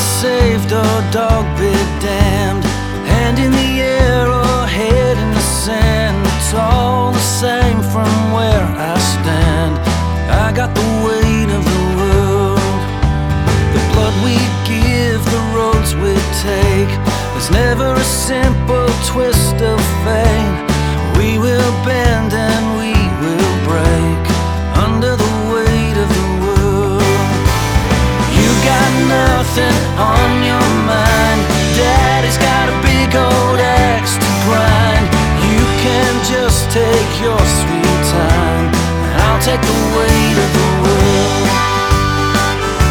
saved or dog be damned. Hand in the air or head in the sand, it's all the same from where I stand.